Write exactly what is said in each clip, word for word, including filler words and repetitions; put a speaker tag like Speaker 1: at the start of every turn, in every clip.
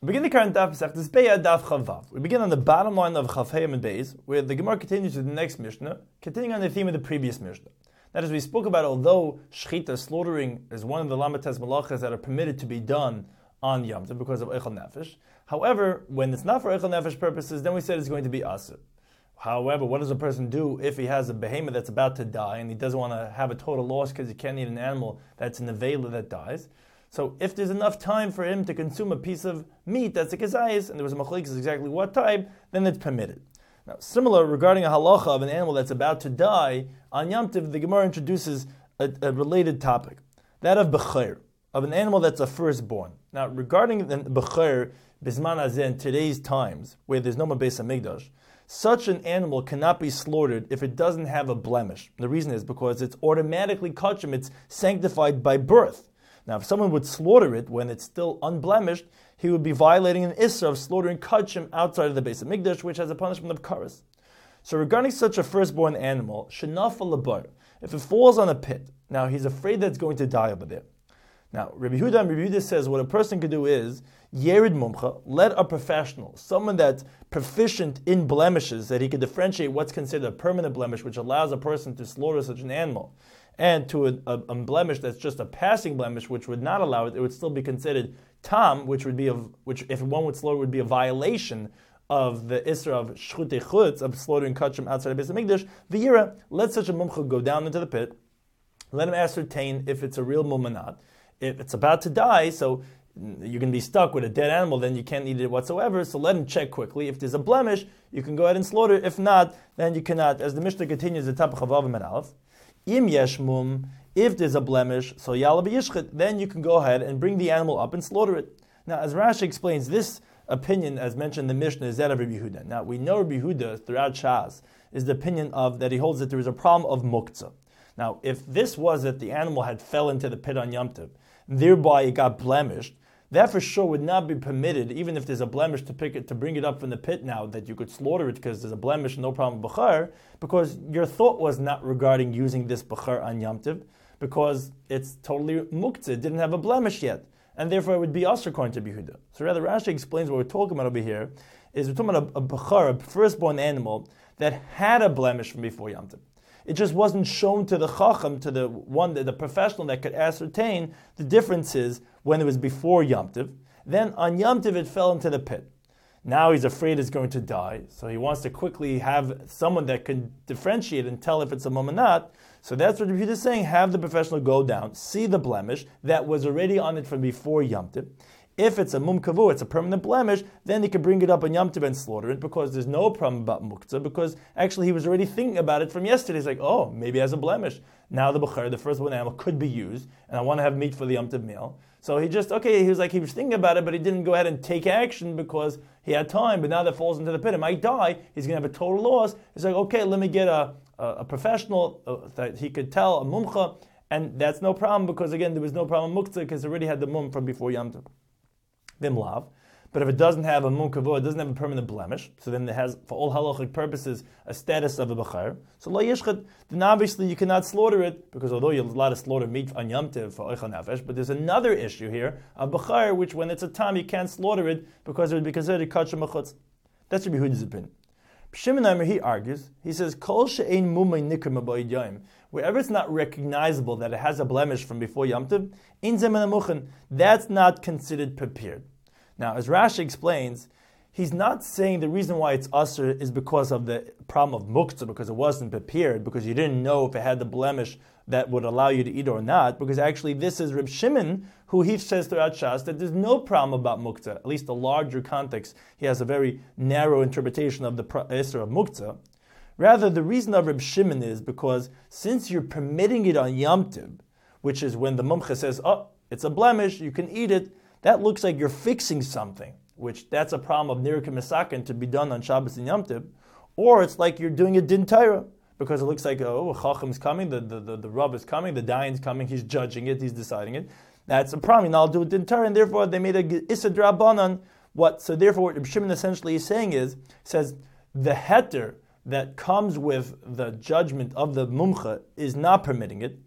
Speaker 1: We begin the current daf Masechtas Beya daf Chavav. We begin on the bottom line of Chav Heyam and Beis, where the Gemara continues with the next Mishnah, continuing on the theme of the previous Mishnah. That is, we spoke about, although shechita, slaughtering, is one of the lamates malachas that are permitted to be done on Yom Tov because of Eichel Nefesh. However, when it's not for Eichel Nefesh purposes, then we said it's going to be Asur. However, what does a person do if he has a behemoth that's about to die and he doesn't want to have a total loss because he can't eat an animal that's in the vela that dies? So if there's enough time for him to consume a piece of meat that's a kezayis, and there was a machlekes exactly what type, then it's permitted. Now, similar regarding a halacha of an animal that's about to die, on Yom Tov, the Gemara introduces a, a related topic, that of becher, of an animal that's a firstborn. Now, regarding the becher, bisman hazeh, in today's times, where there's no more Beis Hamikdash, such an animal cannot be slaughtered if it doesn't have a blemish. The reason is because it's automatically kachim, it's sanctified by birth. Now, if someone would slaughter it when it's still unblemished, he would be violating an issur of slaughtering kachim outside of the Beis Hamikdash, which has a punishment of karas. So regarding such a firstborn animal, shenafal labar, if it falls on a pit, now he's afraid that it's going to die over there. Now, Rabbi Yehuda, Rabbi Yehuda says what a person could do is, yerid mumcha, let a professional, someone that's proficient in blemishes, that he could differentiate what's considered a permanent blemish, which allows a person to slaughter such an animal, and to a, a, a blemish that's just a passing blemish, which would not allow it, it would still be considered tam, which would be a, which if one would slaughter would be a violation of the isra of shchutei chutz, of slaughtering kachim outside of Beis Hamikdash. V'yira, let such a mumcha go down into the pit, let him ascertain if it's a real mum or not. If it's about to die, so you're going to be stuck with a dead animal, then you can't eat it whatsoever, so let him check quickly. If there's a blemish, you can go ahead and slaughter. If not, then you cannot. As the Mishnah continues, the top of Chavav and Aleph, Im yesh mum, if there's a blemish, so yala b'yishchit, then you can go ahead and bring the animal up and slaughter it. Now, as Rashi explains, this opinion, as mentioned in the Mishnah, is that of Rabbi Yehuda. Now, we know Rabbi Yehuda, throughout Shas, is the opinion of that he holds that there is a problem of muktzah. Now, if this was that the animal had fell into the pit on Yom Tov, thereby it got blemished, that for sure would not be permitted, even if there's a blemish, to pick it, to bring it up from the pit now, that you could slaughter it because there's a blemish, no problem with bechar, because your thought was not regarding using this bechar on Yom Tov, because it's totally muktzah, it didn't have a blemish yet, and therefore it would be asur according to Yehuda. So rather, Rashi explains what we're talking about over here, is we're talking about a, a bechar, a firstborn animal, that had a blemish from before Yom Tov. It just wasn't shown to the chacham, to the one, the professional that could ascertain the differences when it was before Yom Tov. Then on Yom Tov it fell into the pit. Now he's afraid it's going to die, so he wants to quickly have someone that can differentiate and tell if it's a mum or not. So that's what Yehuda is saying, have the professional go down, see the blemish that was already on it from before Yom Tov. If it's a mum kavu, it's a permanent blemish, then he can bring it up on Yom Tov and slaughter it, because there's no problem about muktzah, because actually he was already thinking about it from yesterday. He's like, oh, maybe it has a blemish. Now the bechar, the firstborn animal, could be used, and I want to have meat for the Yom Tov meal. So he just, okay, he was like, he was thinking about it, but he didn't go ahead and take action because he had time, but now that falls into the pit, it might die, he's going to have a total loss. He's like, okay, let me get a, a, a professional uh, that he could tell, a mumcha, and that's no problem, because again, there was no problem with muktzah, because he already had the mum from before Yom Tov. Vimlav. But if it doesn't have a mum kavod, it doesn't have a permanent blemish, so then it has, for all halachic purposes, a status of a bechar. So lo yishchat, then obviously you cannot slaughter it, because although you're allowed to slaughter meat on Yom Tov for Eichel Nefesh, but there's another issue here, a bechar, which when it's a tam, you can't slaughter it, because it would be considered kachim mechutz. That's Rabbi Yehuda's opinion. Shimon Aimer, he argues, he says, Kol she'ein mumay nikr ma'ba'id yom, wherever it's not recognizable that it has a blemish from before Yom Tov, in zemen amuchen, that's not considered prepared. Now, as Rashi explains, he's not saying the reason why it's asur is because of the problem of muktzah, because it wasn't prepared, because you didn't know if it had the blemish that would allow you to eat or not, because actually this is Reb Shimon, who he says throughout Shas that there's no problem about muktzah, at least the larger context. He has a very narrow interpretation of the isra of muktzah. Rather, the reason of Reb Shimon is because since you're permitting it on Yom Tov, which is when the mumcha says, oh, it's a blemish, you can eat it, that looks like you're fixing something, which that's a problem of nirka misakin to be done on Shabbos and Yom Tov, or it's like you're doing a din Torah, because it looks like, oh, a chacham's coming, the, the, the, the Rav is coming, the dayan's coming, he's judging it, he's deciding it. That's a problem, and I'll do it din Torah, and therefore they made a issa drabanan. What? So therefore what Reb Shimon essentially is saying is, says the heter that comes with the judgment of the mumcha is not permitting it,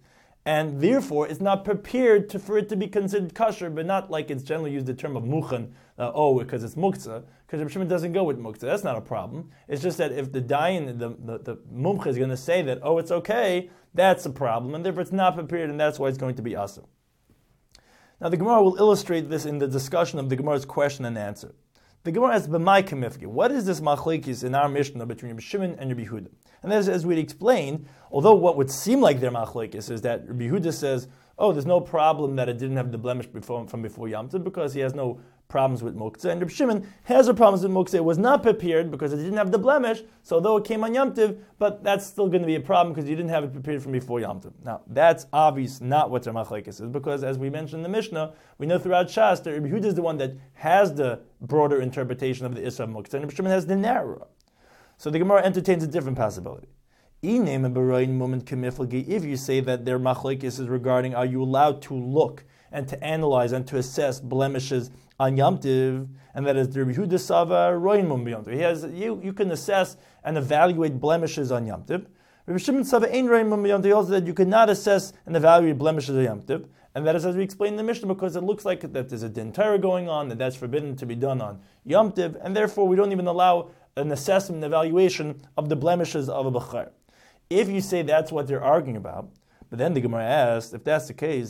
Speaker 1: and therefore it's not prepared to, for it to be considered kosher, but not like it's generally used the term of muchen, uh, oh, because it's muktzah, because Reb Shimon doesn't go with muktzah. That's not a problem. It's just that if the dayan, the, the, the mumcha is going to say that, oh, it's okay, that's a problem, and therefore it's not prepared, and that's why it's going to be asur. Now the Gemara will illustrate this in the discussion of the Gemara's question and answer. The Gemara asks, "B'mai kamifki?" What is this machlekes in our Mishnah between Rabbi Shimon and Rabbi Yehuda? And as, as we explained, although what would seem like their machlekes is that Rabbi Yehuda says, "Oh, there's no problem that it didn't have the blemish before, from before Yom Tov because he has no problems with muktzah," and Rabbi Shimon has a problem with muktzah. It was not prepared because it didn't have the blemish. So though it came on Yom Tov, but that's still going to be a problem because you didn't have it prepared from before Yom Tov. Now that's obvious not what their machlekes is, because as we mentioned in the Mishnah, we know throughout Shas that Rabbi Yehuda is the one that has the broader interpretation of the Isra of muktzah, and Rabbi Shimon has the narrower. So the Gemara entertains a different possibility. If you say that their machlekes is regarding are you allowed to look and to analyze and to assess blemishes on Yom Tiv, and that is the Rabbi Yehuda Sava Roin Mum B'Yom Tiv. He has you you can assess and evaluate blemishes on Yom Tiv. Rabbi Shimon Sava Ein Roin Mum B'Yom Tiv. He also said you cannot assess and evaluate blemishes on Yom Tiv, and that is as we explained in the Mishnah, because it looks like that there's a din Torah going on, that that's forbidden to be done on Yom Tiv, and therefore we don't even allow an assessment and evaluation of the blemishes of a bachar. If you say that's what they're arguing about, but then the Gemara asks, if that's the case,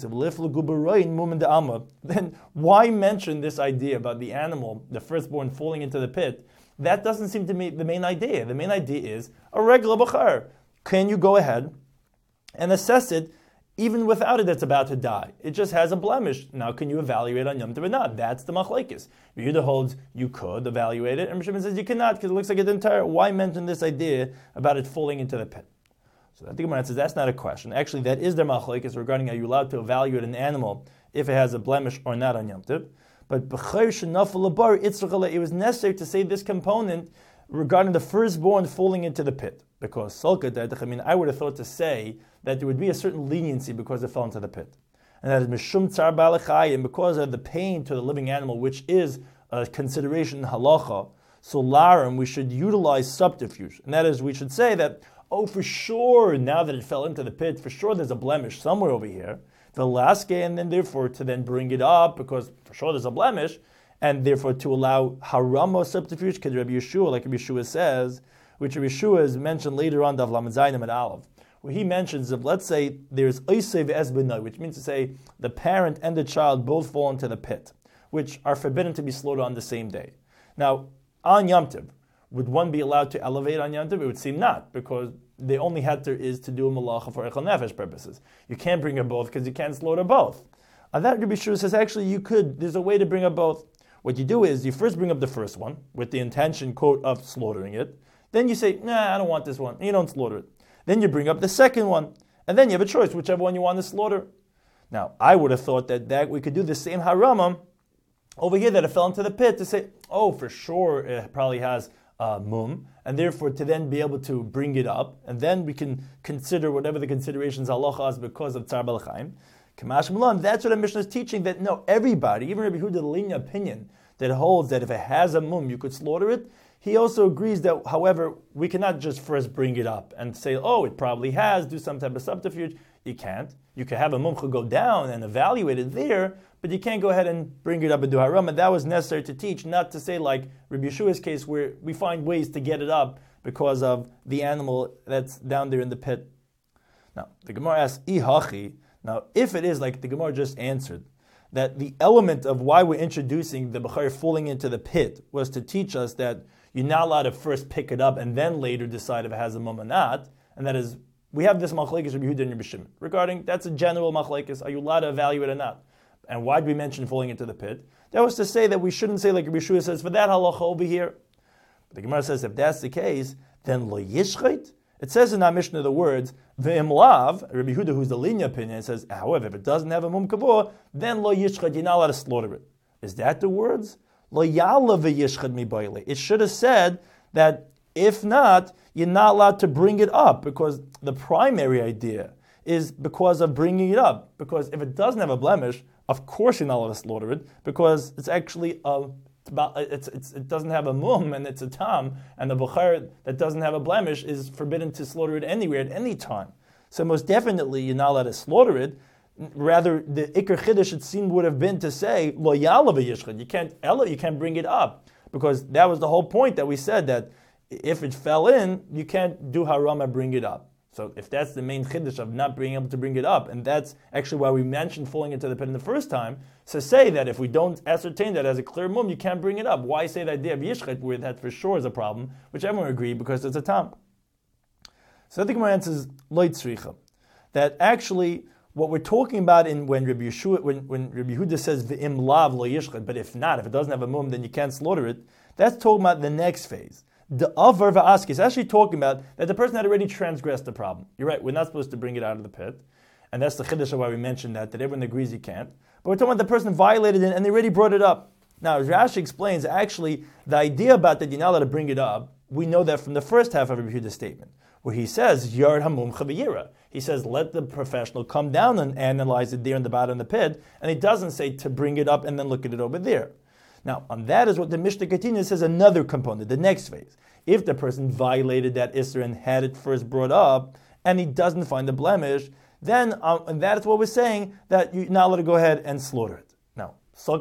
Speaker 1: then why mention this idea about the animal, the firstborn, falling into the pit? That doesn't seem to be the main idea. The main idea is a regular bachar. Can you go ahead and assess it even without it that's about to die? It just has a blemish. Now can you evaluate on Yom Tov or not? That's the machlekes. Yehuda holds you could evaluate it, and Shimon says you cannot because it looks like it's entire. Why mention this idea about it falling into the pit? So I think Gemara says that's not a question. Actually, that is their machlekes regarding are you allowed to evaluate an animal if it has a blemish or not on Yom Tov. But it was necessary to say this component regarding the firstborn falling into the pit, because I mean, I would have thought to say that there would be a certain leniency because it fell into the pit, and that is mishum tsar balachayim, because of the pain to the living animal, which is a consideration in halacha. So larim, we should utilize subterfuge, and that is we should say that, oh, for sure, now that it fell into the pit, for sure there's a blemish somewhere over here. The last game, and then therefore to then bring it up, because for sure there's a blemish, and therefore to allow harama subterfuge, because Rabbi Yeshua, like Rabbi Yeshua says, which Rabbi Yeshua is mentioned later on, Dav Lamed Zayim and Aleph, where he mentions of, let's say, there's Oisev Esbenai, which means to say the parent and the child both fall into the pit, which are forbidden to be slaughtered on the same day. Now, on Yom Tov, would one be allowed to elevate on Yom Tov? It would seem not, because the only heter is to do a malacha for echel nefesh purposes. You can't bring up both because you can't slaughter both. On that, Rabbi Yeshua says actually you could. There's a way to bring up both. What you do is you first bring up the first one with the intention, quote, of slaughtering it. Then you say, nah, I don't want this one. And you don't slaughter it. Then you bring up the second one, and then you have a choice, whichever one you want to slaughter. Now, I would have thought that, that we could do the same harama over here that it fell into the pit to say, oh, for sure it probably has Uh, mum, and therefore to then be able to bring it up, and then we can consider whatever the considerations halacha is because of tzar balachayim. Kamash Milan, that's what the Mishnah is teaching, that no, everybody, even Rabbi Yehuda, the lenient opinion that holds that if it has a mum, you could slaughter it. He also agrees that, however, we cannot just first bring it up and say, oh, it probably has, do some type of subterfuge. You can't. You can have a mumcha go down and evaluate it there, but you can't go ahead and bring it up and do haram. And that was necessary to teach, not to say like Rabbi Yeshua's case where we find ways to get it up because of the animal that's down there in the pit. Now, the Gemara asks, Ihachi. Now, if it is like the Gemara just answered, that the element of why we're introducing the Bechar falling into the pit was to teach us that you're not allowed to first pick it up and then later decide if it has a mum or not, and that is, we have this machlekes Rabbi Yehuda and Rabbi Shimon regarding, that's a general machlekes, are you allowed to evaluate or not? And why did we mention falling into the pit? That was to say that we shouldn't say like Rabbi Yeshua says, for that halacha over here. But the Gemara says, if that's the case, then lo yishchait. It says in our Mishnah the words, ve'im lav, Rabbi Yehuda, who's the lenient opinion, says, however, if it doesn't have a mum kavor, then lo yishchait, you're not allowed to slaughter it. Is that the words? Lo yala ve'yishchait mi baile. It should have said that if not, you're not allowed to bring it up, because the primary idea is because of bringing it up. Because if it doesn't have a blemish, of course you're not allowed to slaughter it, because it's actually a, about, it's, it's, it doesn't have a mum and it's a tam, and the bukhar that doesn't have a blemish is forbidden to slaughter it anywhere at any time. So most definitely you're not allowed to slaughter it. Rather, the Iker Chiddush it seemed would have been to say lo yalav yishchad. You can't ella, you can't bring it up, because that was the whole point that we said that if it fell in, you can't do harama bring it up. So if that's the main chiddush of not being able to bring it up, and that's actually why we mentioned falling into the pit in the first time, so say that if we don't ascertain that as a clear mum, you can't bring it up. Why say the idea of yishchet where that for sure is a problem, which everyone agree because it's a tam. So I think my answer is lo tzricha, that actually what we're talking about in when Rabbi Yeshua, when, when Rabbi Yehuda says v'im lav lo yishchet, but if not, if it doesn't have a mum, then you can't slaughter it. That's talking about the next phase. The avar va'aski is actually talking about that the person had already transgressed the problem. You're right, we're not supposed to bring it out of the pit. And that's the chiddush of why we mentioned that, that everyone agrees you can't. But we're talking about the person violated it and they already brought it up. Now, as Rashi explains, actually, the idea about that you're not allowed to bring it up, we know that from the first half of Rabbi Yehuda's statement, where he says, Yard hamum chaviyira. He says, let the professional come down and analyze it there in the bottom of the pit. And he doesn't say to bring it up and then look at it over there. Now, on that is what the Mishnah continues, says another component, the next phase. If the person violated that Isser and had it first brought up, and he doesn't find the blemish, then um, and that is what we're saying, that you're not allowed to go ahead and slaughter it. Now, I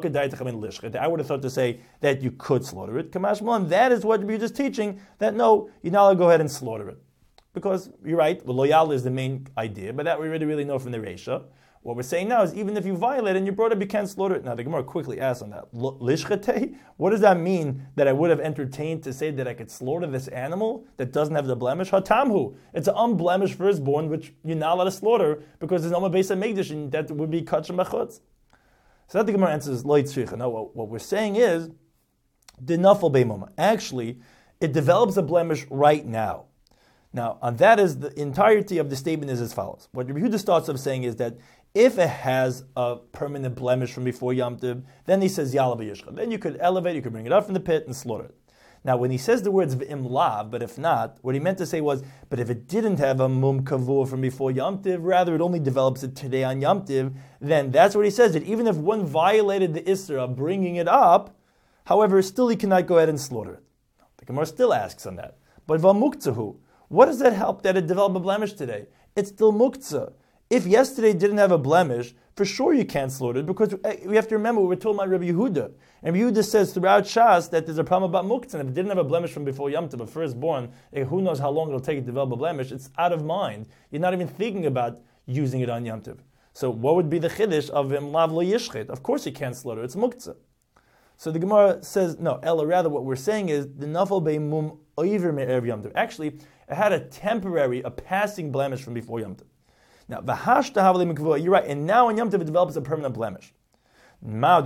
Speaker 1: would have thought to say that you could slaughter it. Kamash Malan, that is what you're just teaching, that no, you're not allowed to go ahead and slaughter it. Because you're right, well, loyal is the main idea, but that we really, really know from the Reisha. What we're saying now is even if you violate and you brought it, you can't slaughter it. Now the Gemara quickly asks on that. Lishchete? What does that mean that I would have entertained to say that I could slaughter this animal that doesn't have the blemish? Hatamhu. It's an unblemished firstborn which you're not allowed to slaughter because there's no base of Megdish and that would be kachim b'chutz. So that the Gemara answers lo tzricha. Now what, what we're saying is the nafal beimoma. Actually, it develops a blemish right now. Now, and that is the entirety of the statement is as follows. What Rabbi Yehuda starts off saying is that if it has a permanent blemish from before Yom Tov, then he says Yalav Yishcha. Then you could elevate, you could bring it up from the pit and slaughter it. Now, when he says the words V'im Lav, but if not, what he meant to say was, but if it didn't have a Mum Kavur from before Yom Tov, rather it only develops it today on Yom Tov, then that's what he says, that even if one violated the Isra of bringing it up, however, still he cannot go ahead and slaughter it. The Gemara still asks on that. But V'amukzahu, what does that help that it develop a blemish today? It's still muktzah. If yesterday didn't have a blemish, for sure you can't slaughter it, because we have to remember we were told by Rabbi Yehuda. And Rabbi Yehuda says throughout Shas that there's a problem about muktzah. And if it didn't have a blemish from before Yom Tov, a firstborn, who knows how long it'll take to develop a blemish, it's out of mind. You're not even thinking about using it on Yom Tov. So what would be the chiddush of Im Lav Lo Yishchet? Of course you can't slaughter, it's muktzah. So the Gemara says, no, Ella, rather what we're saying is, the nafal be'mum oiver me'erev Yom Tov. Actually, it had a temporary, a passing blemish from before Yom Tov. Now, v'hashta havali mikvua, you're right, and now on Yom Tov it develops a permanent blemish. What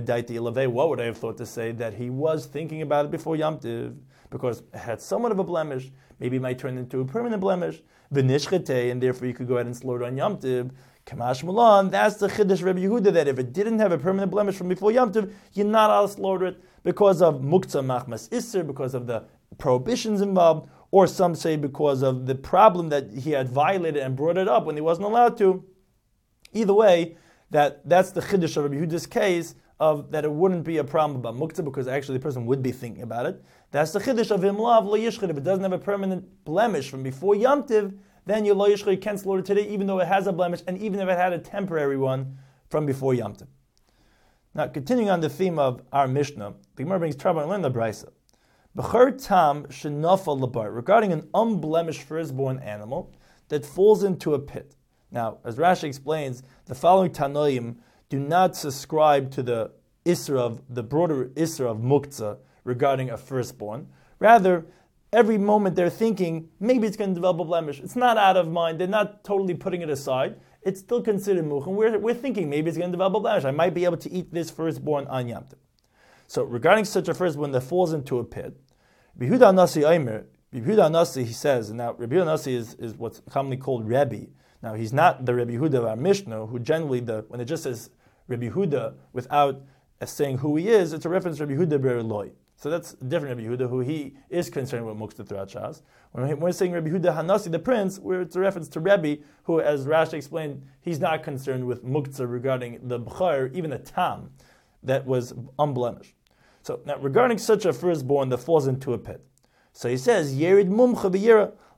Speaker 1: would I have thought to say that he was thinking about it before Yom Tov? Because it had somewhat of a blemish, maybe it might turn into a permanent blemish, v'nishchete, and therefore you could go ahead and slaughter on Yom Tov. Kamash Mulan, that's the chiddush Rabbi Yehuda, that if it didn't have a permanent blemish from before Yom Tov, you're not allowed to slaughter it because of muktzah machmas isser, because of the prohibitions involved, or some say because of the problem that he had violated and brought it up when he wasn't allowed to. Either way, that, that's the chiddush of Rabbi Yehuda's case, of that it wouldn't be a problem about muktzah, because actually the person would be thinking about it. That's the chiddush of Im Lav Lo Yishchet. If it doesn't have a permanent blemish from before Yom Tov, then your Lo Yishchet, you can't slaughter today, even though it has a blemish, and even if it had a temporary one from before Yom Tov. Now, continuing on the theme of our Mishnah, the Gemara brings trouble and learn the Brisa. B'char tam shenafal labar, regarding an unblemished firstborn animal that falls into a pit. Now, as Rashi explains, the following Tanoim do not subscribe to the Isra of the broader Isra of Muktzah regarding a firstborn. Rather, every moment they're thinking, maybe it's going to develop a blemish. It's not out of mind. They're not totally putting it aside. It's still considered much. And we're, we're thinking, maybe it's going to develop a blemish. I might be able to eat this firstborn on Yom Tov. So regarding such a firstborn that falls into a pit, Yehuda Nasi Aimer, Yehuda Nasi, he says, and now Rabbi Yehuda Nasi is, is what's commonly called Rebbe. Now he's not the Rabbi Yehuda of our Mishnah, who generally, the when it just says Rabbi Yehuda without saying who he is, it's a reference to Rabbi Yehuda Ber Eloi. So that's a different Rabbi Yehuda, who he is concerned with muktzah throughout Shas. When we're saying Rabbi Yehuda Hanasi, the prince, where it's a reference to Rebbe, who, as Rashi explained, he's not concerned with muktzah regarding the b'char, even the tam, that was unblemished. So now, regarding such a firstborn that falls into a pit, so he says, Yerid mumcha v'yira,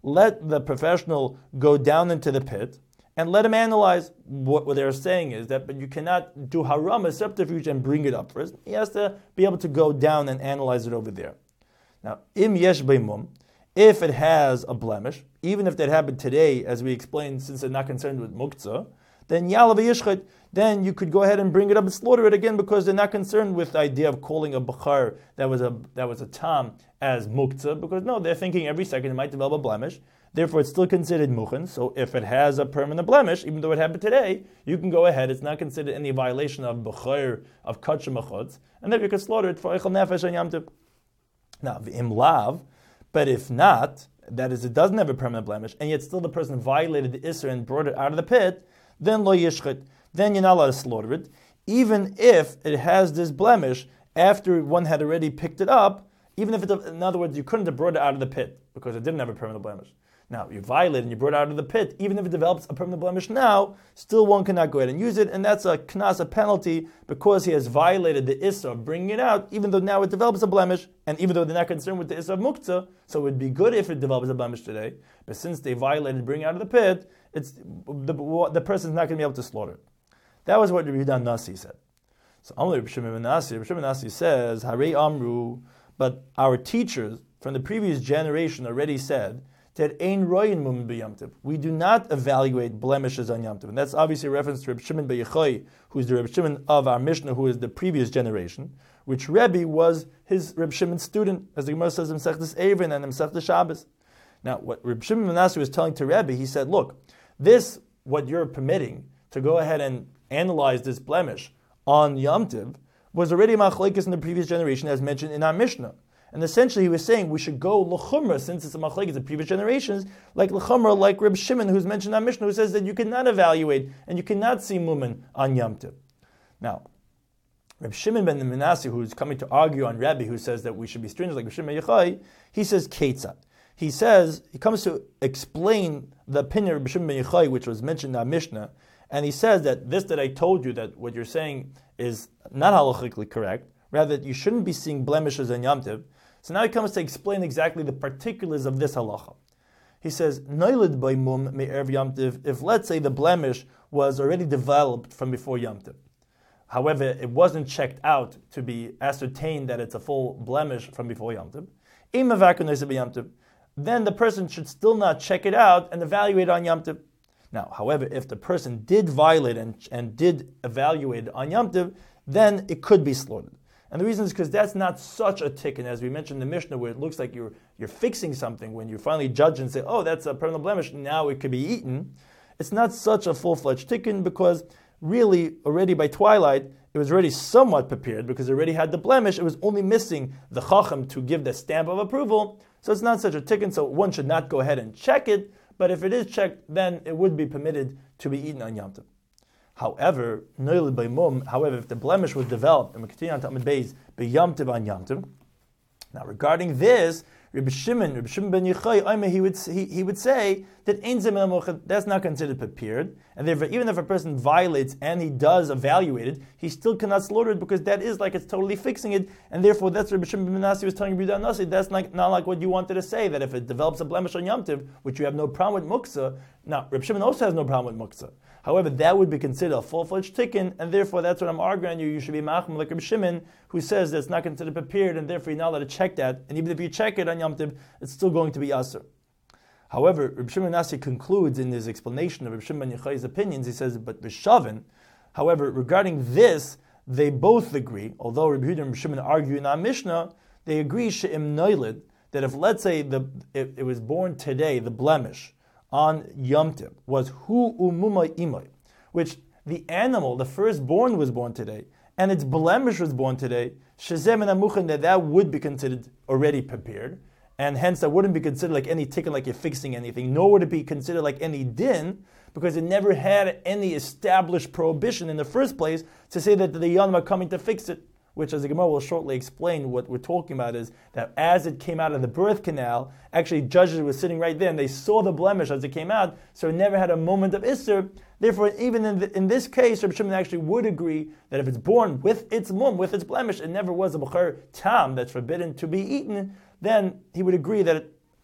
Speaker 1: let the professional go down into the pit and let him analyze. What, what they're saying is that, but you cannot do haram, a subterfuge, and bring it up first. He has to be able to go down and analyze it over there. Now, im yesh beimum, if it has a blemish, even if that happened today, as we explained, since they're not concerned with muktzah, then yalav yishchit, then you could go ahead and bring it up and slaughter it again, because they're not concerned with the idea of calling a bachar that was a that was a tam as muktzah, because no, they're thinking every second it might develop a blemish. Therefore, it's still considered muchen. So if it has a permanent blemish, even though it happened today, you can go ahead. It's not considered any violation of bachar of kachim machutz, and then you can slaughter it for eichel nefesh and yom tov. Now, v'im lav, but if not, that is, it doesn't have a permanent blemish, and yet still the person violated the isser and brought it out of the pit, then lo yishchit, then you're not allowed to slaughter it, even if it has this blemish after one had already picked it up, even if it, in other words, you couldn't have brought it out of the pit because it didn't have a permanent blemish. Now, you violated and you brought it out of the pit, even if it develops a permanent blemish now, still one cannot go ahead and use it, and that's a knas, a penalty, because he has violated the issa of bringing it out, even though now it develops a blemish, and even though they're not concerned with the issa of muktzah, so it would be good if it develops a blemish today, but since they violated bringing it out of the pit, it's the, the person's not going to be able to slaughter it. That was what Rabbi Yehuda Nasi said. So Amar Rabbi Shimon ben Nasi, Rabbi Shimon ben Nasi says, Harei Amru, but our teachers from the previous generation already said that ein royin mum b'yom tov. We do not evaluate blemishes on Yom Tov. And that's obviously a reference to Rabbi Shimon ben Yochai, who is the Rabbi Shimon of our Mishnah, who is the previous generation, which Rebbe was his Rabbi Shimon's student, as the Gemara says in Masechtas Eruvin and in Masechtas Shabbos. Now, what Rabbi Shimon ben Nasi was telling to Rebbe, he said, look, this, what you're permitting to go ahead and analyze this blemish on Yom Tov, was already machlekes in the previous generation, as mentioned in our Mishnah. And essentially he was saying we should go l'chumra, since it's a machlekes of previous generations, like l'chumra, like Reb Shimon, who's mentioned in our Mishnah, who says that you cannot evaluate and you cannot see mumen on Yom Tov. Now, Reb Shimon ben Menashe, who's coming to argue on Rebbe, who says that we should be strangers like Reb Shimon ben Yochai, he says ketzat. He says, he comes to explain the opinion of Reb Shimon ben Yochai, which was mentioned in our Mishnah, and he says that this that I told you, that what you're saying is not halachically correct, rather that you shouldn't be seeing blemishes on Yom Tov. So now he comes to explain exactly the particulars of this halacha. He says, Noilid by mum me'erev Yom Tov, if let's say the blemish was already developed from before Yom Tov. However, it wasn't checked out to be ascertained that it's a full blemish from before Yom Tov. Im mavakar noiseh b'Yom Tov, then the person should still not check it out and evaluate it on Yom Tov. Now, however, if the person did violate and, and did evaluate it on Yom Tov, then it could be slaughtered. And the reason is because that's not such a tikkun, as we mentioned in the Mishnah, where it looks like you're you're fixing something. When you finally judge and say, oh, that's a permanent blemish, now it could be eaten. It's not such a full-fledged tikkun, because really, already by twilight, it was already somewhat prepared, because it already had the blemish. It was only missing the chacham to give the stamp of approval. So it's not such a tikkun, so one should not go ahead and check it. But if it is checked, then it would be permitted to be eaten on Yom Tov. However, however, if the blemish was developed, and we continue on to Amud Beis, b'Yom Tov on Yom Tov. Now, regarding this, Rabbi Shimon, Rabbi Shimon ben Yochai, he would he, he would say that ein zeh min hamochad, that's not considered prepared, and therefore, even if a person violates and he does evaluate it, he still cannot slaughter it, because that is like it's totally fixing it, and therefore that's Rabbi Shimon ben Menashe was telling Rabbi Yehuda Nasi. That's like, not like what you wanted to say, that if it develops a blemish on Yom Tov, which you have no problem with muktzah. Now, Rabbi Shimon also has no problem with muktzah. However, that would be considered a full-fledged tikkun, and therefore that's what I'm arguing on you. You should be machmir like Rabbi Shimon, who says that it's not considered prepared, and therefore you're not allowed to check that. And even if you check it on Yom Tov, it's still going to be aser. However, Rabbi Shimon Nasi concludes in his explanation of Rabbi Shimon ben Yochai's opinions, he says, but b'shavin, however, regarding this, they both agree, although Rabbi Yehuda and Rabbi Shimon argue in our Mishnah, they agree she'im noilid, that if, let's say, the it, it was born today, the blemish, on Yom Tov, was hu umumay imay, which the animal, the firstborn, was born today, and its blemish was born today, shezem and amuchin, that that would be considered already prepared, and hence that wouldn't be considered like any tikkun, like you're fixing anything, nor would it be considered like any din, because it never had any established prohibition in the first place to say that the Yanim are coming to fix it. Which, as the Gemara will shortly explain, what we're talking about is that as it came out of the birth canal, actually judges were sitting right there and they saw the blemish as it came out, so it never had a moment of Isser. Therefore, even in, the, in this case, Rabbi Shimon actually would agree that if it's born with its mum, with its blemish, it never was a b'char tam that's forbidden to be eaten, then he would agree that it,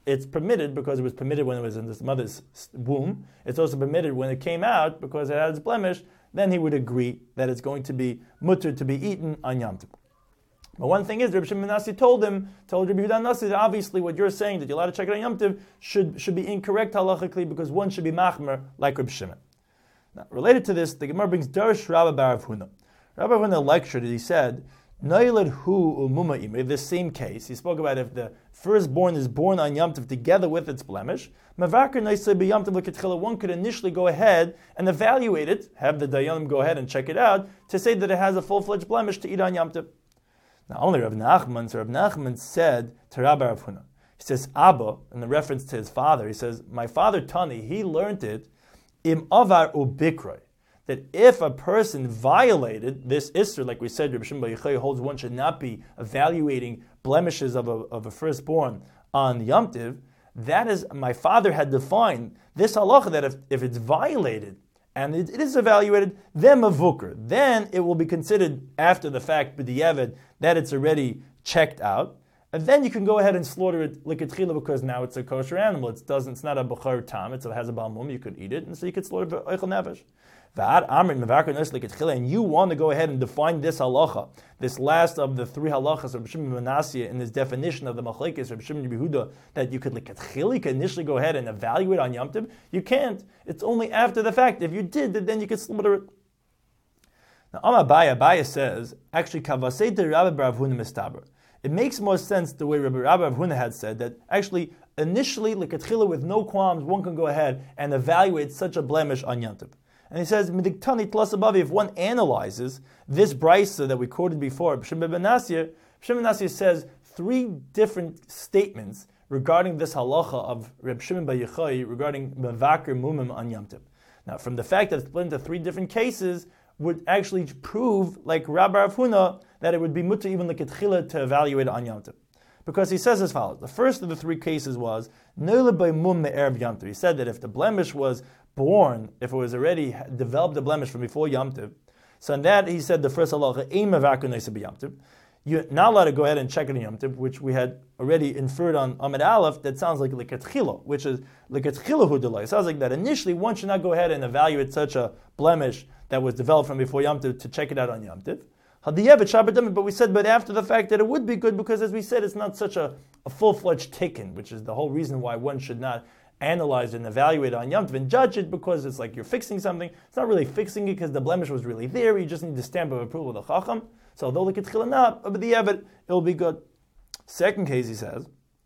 Speaker 1: it's permitted because it was permitted when it was in this mother's womb. It's also permitted when it came out because it has blemish. Then he would agree that it's going to be mutter to be eaten on Yom Tov. But one thing is, Reb Shimon ben Nasi told him, told Rabbi Yehuda Nasi that obviously what you're saying that you're allowed to check it on Yom Tov should, should be incorrect halachically because one should be machmer like Reb Shimon. Now, related to this, the Gemara brings Darsh Rabba bar Rav Huna. Rabba Huna lectured, he said, Noiled hu umuma imri, this same case, he spoke about if the firstborn is born on Yom Tov together with its blemish, Mavakar Naisei be Yom Tov l'ketchila, one could initially go ahead and evaluate it, have the Dayanim go ahead and check it out, to say that it has a full-fledged blemish to eat on Yom Tov. Now only Rav Nachman, so Rav Nachman said to Rabbi Rav Huna, he says, Abba, in the reference to his father, he says, my father Tani, he learned it, im avar ubikroi, that if a person violated this Isser, like we said, Reb Shimon bar Yochai holds one should not be evaluating blemishes of a, of a firstborn on Yom Tov, that is, my father had defined this halacha that if, if it's violated and it, it is evaluated, then mavukar, then it will be considered after the fact, b'diavad, that it's already checked out, and then you can go ahead and slaughter it likatchila because now it's a kosher animal. It doesn't. It's not a b'char tam. It has a balmum. You could eat it, and so you could slaughter it oichel nefesh. And you want to go ahead and define this halacha, this last of the three halachas of Reb Shimon ben Nasi in this definition of the machlekes Reb Shimon ben Yehuda, that you could likatchila, you could initially go ahead and evaluate on Yom Tov. You can't. It's only after the fact. If you did, then you could slaughter it. Now, Amar Abaya, Abaya says, actually, kavasei de Rabbi bar Rav Huna mistaber. It makes more sense the way Rabbi Rav Huna had said that actually, initially, likatchila with no qualms, one can go ahead and evaluate such a blemish on Yom Tov. And he says, if one analyzes this brisa that we quoted before, Shimon ben Nasi, Shimon ben Nasi says three different statements regarding this halacha of Reb Shimon bar Yochai regarding mevakar mumim on Yom Tov. Now, from the fact that it's split into three different cases, would actually prove, like Rabbi Rav Huna, that it would be mutter even l'ketchila to evaluate it on Yom Tov. Because he says as follows. The first of the three cases was, Noile by mum me'erev Yom Tov. He said that if the blemish was born, if it was already developed a blemish from before Yom Tov, so in that he said the first halacha, ein mevakar noisa b'Yom Tov. You're not allowed to go ahead and check it on Yom Tov, which we had already inferred on Amid Aleph, that sounds like l'ketchila, which is l'ketchila hu delay. It sounds like that initially one should not go ahead and evaluate such a blemish that was developed from before Yom Tov to check it out on Yom Tov. But we said, but after the fact that it would be good because, as we said, it's not such a, a full-fledged tikkun, which is the whole reason why one should not analyze and evaluate on Yom Tov and judge it, because it's like you're fixing something. It's not really fixing it because the blemish was really there. You just need the stamp of approval of the Chacham. So although the Ketchila not, but the Eved, it will be good. Second case, he says,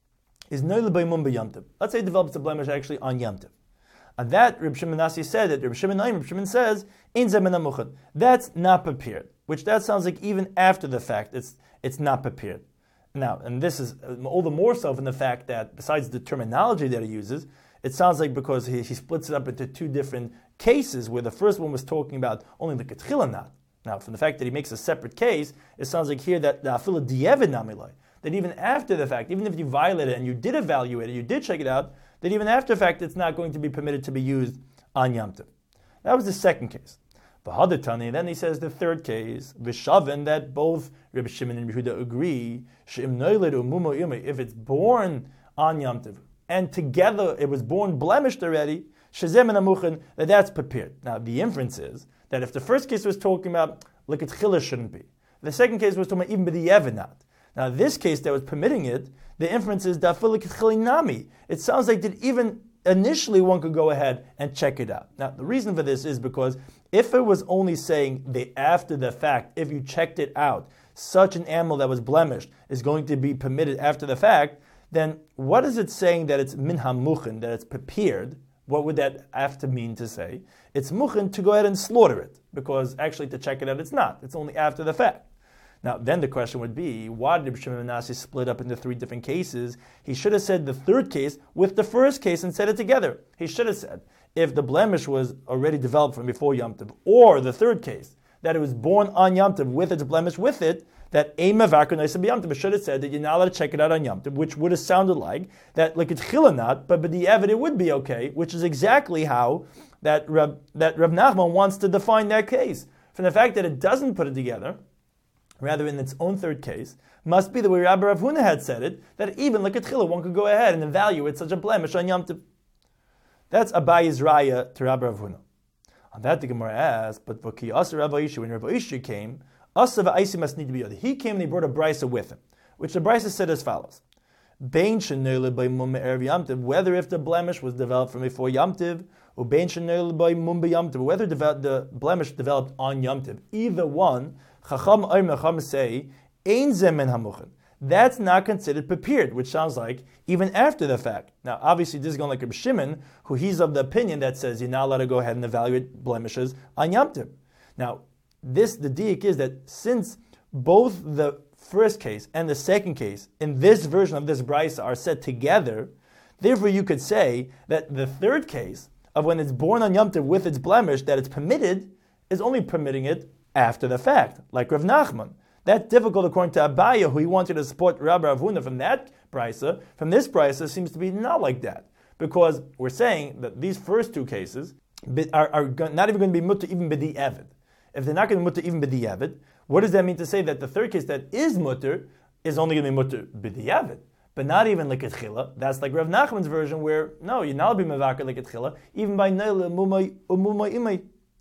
Speaker 1: is Noile B'Yom Tov. Let's say it develops a blemish actually on Yom Tov. And that, Reb Shimon Nasi said that, Reb Shimon Naim, Reb Shimon says, in Zemen HaMuchad. That's not prepared. Which that sounds like even after the fact, it's it's not prepared. Now, and this is all the more so from the fact that, besides the terminology that he uses, it sounds like because he, he splits it up into two different cases, where the first one was talking about only the Ketchila not. Now, from the fact that he makes a separate case, it sounds like here that the Afila Di'evid Namilai, that even after the fact, even if you violate it and you did evaluate it, you did check it out, that even after the fact, it's not going to be permitted to be used on Yom Tov. That was the second case. V'hadetani, then he says the third case, V'shaven, that both Reb Shimon and Yehuda agree, She'im noiled umumo yumei, if it's born on Yom Tov, and together it was born blemished already, Shezem and Amuchin, that that's prepared. Now, the inference is that if the first case was talking about L'ketchila shouldn't be, the second case was talking about even b'di'evid not. Now, this case that was permitting it, the inference is dafil l'ketchila nami. It sounds like that even initially one could go ahead and check it out. Now, the reason for this is because if it was only saying the after the fact, if you checked it out, such an animal that was blemished is going to be permitted after the fact, then what is it saying that it's min hamuchin, that it's prepared? What would that have to mean to say? It's muchin to go ahead and slaughter it, because actually to check it out it's not. It's only after the fact. Now, then the question would be, why did Reb Shimon ben Nasi split up into three different cases? He should have said the third case with the first case and said it together. He should have said, if the blemish was already developed from before Yom Tov, or the third case, that it was born on Yom Tov with its blemish with it, that Ein Mevakar Noisa B'Yom Tov, should have said that you're not allowed to check it out on Yom Tov, which would have sounded like that, like it's chila not, but b'di'evid it would be okay, which is exactly how that Reb, that Reb Nachman wants to define that case. From the fact that it doesn't put it together, rather in its own third case, must be the way Rabbi Rav Huna had said it, that even like a tchila, one could go ahead and evaluate such a blemish on Yom Tov. That's Abayi's raya to Rabbi Rav Huna. On that the Gemara asks, but Vaki Asa Rabbi Yishua, when Rabbi Yishua came, Asa v'Aisi must need to be other. He came and he brought a brisa with him, which the brisa said as follows: Bein shenele by mum erev Yom Tov, whether if the blemish was developed from before Yom Tov, or bein shenele by mum be Yom Tov, whether the blemish developed on Yom Tov. Either one, Chacham Oim Chacham say ein zemen hamuchen. That's not considered prepared, which sounds like even after the fact. Now, obviously, this is going like Reb Shimon, who he's of the opinion that says you're not allowed to go ahead and evaluate blemishes on Yom Tov. Now, this the diak is that since both the first case and the second case in this version of this brisa are said together, therefore you could say that the third case of when it's born on Yom Tov with its blemish, that it's permitted, is only permitting it after the fact, like Rav Nachman. That's difficult according to Abaya, who he wanted to support Rabbi Rav Huna from that brisa. From this brisa seems to be not like that, because we're saying that these first two cases are, are not even going to be mutter even b'di evid. If they're not going to be mutter even b'di evid, what does that mean to say that the third case that is mutter is only going to be mutter b'di evid, but not even like a tchila? That's like Rav Nachman's version, where no, you're not be mevakar like a tchila, even by neila mumay umumay imay.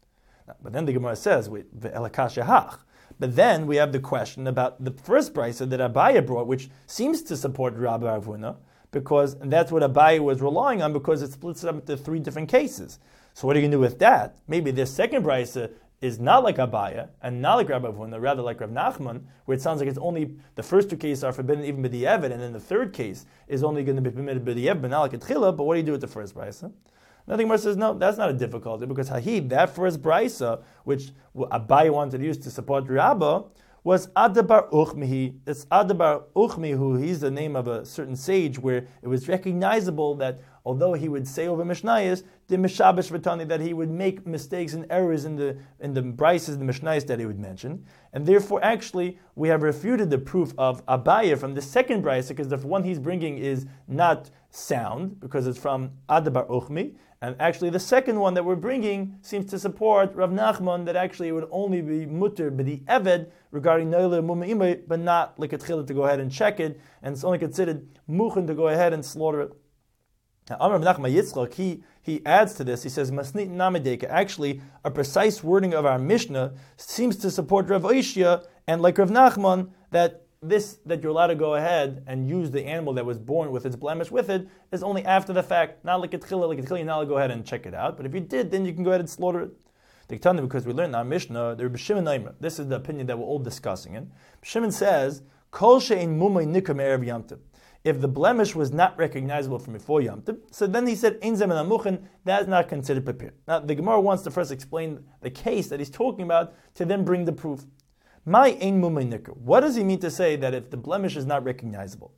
Speaker 1: But then the Gemara says, wait, ve'elakasha hach. But then we have the question about the first brisa that Abaya brought, which seems to support Rabbi Rav Huna, because that's what Abaya was relying on, because it splits it up into three different cases. So what are you going to do with that? Maybe this second brisa is not like Abaya, and not like Rabbi Rav Huna, rather like Rav Nachman, where it sounds like it's only, the first two cases are forbidden even b'di evid, and then the third case is only going to be permitted b'di evid, but not like a tchila. But what do you do with the first brisa? Nothing more says, no, that's not a difficulty, because Hahib, that first brisa, which Abai wanted to use to support Rabbah, was Adabar Uchmihi. It's Adabar Uchmi, who he's the name of a certain sage, where it was recognizable that although he would say over Mishnayos, the Mishabish Vatani, that he would make mistakes and errors in the in the brises, the Mishnayos that he would mention. And therefore, actually, we have refuted the proof of Abaya from the second brisa, because the one he's bringing is not sound, because it's from Adabar Uchmi. And actually, the second one that we're bringing seems to support Rav Nachman, that actually it would only be mutter b'di eved regarding noile muma imay, but not like a tchila to go ahead and check it, and it's only considered muchen to go ahead and slaughter it. Now, Amar Rav Nachman Yitzchak, he he adds to this. He says masnit namedeka. Actually, a precise wording of our Mishnah seems to support Rav Oishia, and like Rav Nachman, that this, that you're allowed to go ahead and use the animal that was born with its blemish with it, is only after the fact, not like a tchila, like a tchila, you're not allowed to go ahead and check it out. But if you did, then you can go ahead and slaughter it. Because we learned in our Mishnah, the Rebbe Shimon Aimer, this is the opinion that we're all discussing in. Shimon says, Kol she'ein mumay nikam erev Yom Tov. If the blemish was not recognizable from before Yom Tov, so then he said, Ein zemen hamuchen, that is not considered prepared. Now, the Gemara wants to first explain the case that he's talking about, to then bring the proof. My ein mumay nikar. What does he mean to say that if the blemish is not recognizable?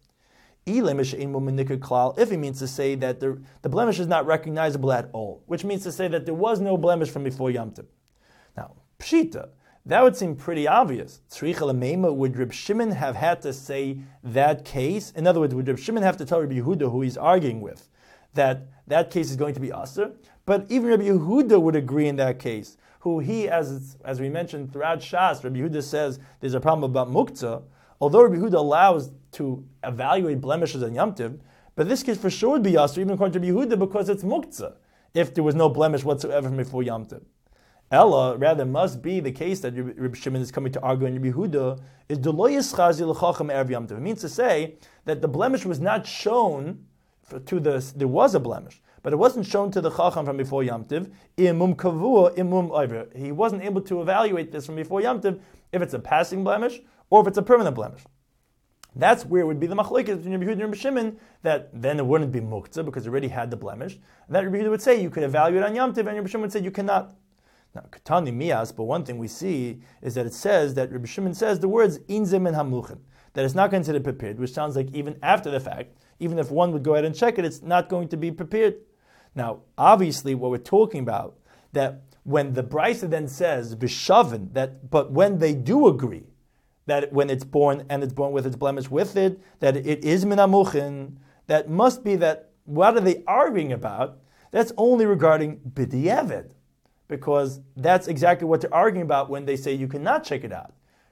Speaker 1: If he means to say that the, the blemish is not recognizable at all, which means to say that there was no blemish from before Yom Tov. Now, pshita, that would seem pretty obvious. Would Reb Shimon have had to say that case? In other words, would Reb Shimon have to tell Rabbi Yehuda, who he's arguing with, that that case is going to be aser? But even Rabbi Yehuda would agree in that case, who he, as as we mentioned throughout Shas, Rabbi Yehuda says there's a problem about muktzah. Although Rabbi Yehuda allows to evaluate blemishes on Yom Tov, but this case for sure would be aser, even according to Rabbi Yehuda, because it's muktzah, if there was no blemish whatsoever from before Yom Tov. Ella, rather, must be the case that Rabbi Shimon is coming to argue in Rabbi Yehuda is Delo Yischazi l'chacham erev Yom Tov. It means to say that the blemish was not shown for, to the, there was a blemish, but it wasn't shown to the chacham from before Yom Tov. Imum kavua, imum oiver. He wasn't able to evaluate this from before Yom Tov if it's a passing blemish or if it's a permanent blemish. That's where it would be the machlokes between Rabbi Yehuda and Rabbi Shimon, that then it wouldn't be muktzah because it already had the blemish. And that Rabbi Yehuda would say you could evaluate on Yom Tov, and Rabbi Shimon would say you cannot. Now, Katani Mias, but one thing we see is that it says that Rabbi Shimon says the words inzem and hamuchen, that it's not considered prepared, which sounds like even after the fact, even if one would go ahead and check it, it's not going to be prepared. Now, obviously, what we're talking about, that when the Brisa then says b'shavin, that but when they do agree that when it's born and it's born with its blemish with it, that it is min hamuchen, that must be that what are they arguing about? That's only regarding b'di'evid, because that's exactly what they're arguing about when they say you cannot check it out.